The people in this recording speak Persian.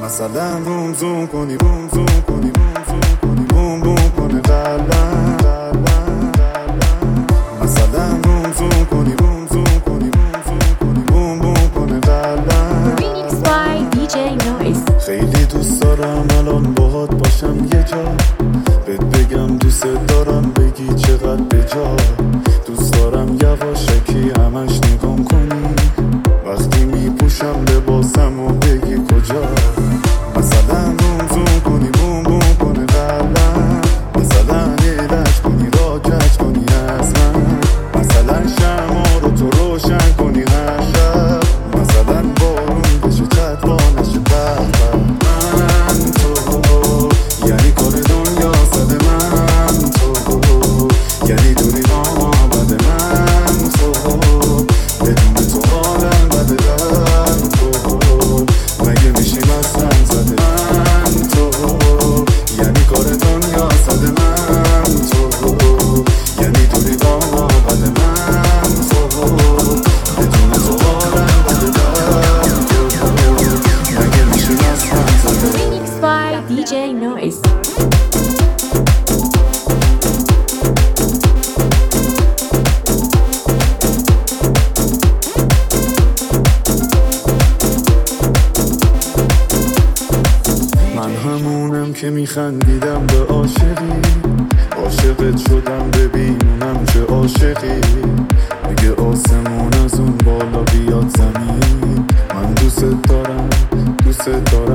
مثلا روم زوم کنی بوم زوم کنی بوم زوم کنی بوم بوم کنه قلبم مثلا روم زوم کنی بوم زوم کنی بوم زوم کنی بوم بوم کنه قلبم Remix by DJ Noise. خیلی دوست دارم الان باهات باشم یه جا بهت بگم دوست دارم بگی چقدر بجا دوست دارم یواشکی همش نگام کنی وقتی میپوشم لباسم و بگی کجا مثلا روم زوم کنی بوم بوم کنه قلبم مثلا ایرش کنی را کج کنی از من مثلا شمع رو تو روشن کنی هر شب مثلا بارون بشه چتوانش بخبر من تو یعنی کار دنیا زده من تو یعنی دوری آمده من تو بدون تو حالم بده در تو مگه میشیم اصلا زده من تو یعنی کار دنیا زده من تو یعنی دوری آمده من تو بدون تو حالم بده در تو مگه میشیم اصلا زده Remix by DJ Noise. من همونم که میخندیدم به عاشقی عاشقت شدم ببینونم چه عاشقی اگه آسمون از اون بالا بیاد زمین من دوست دارم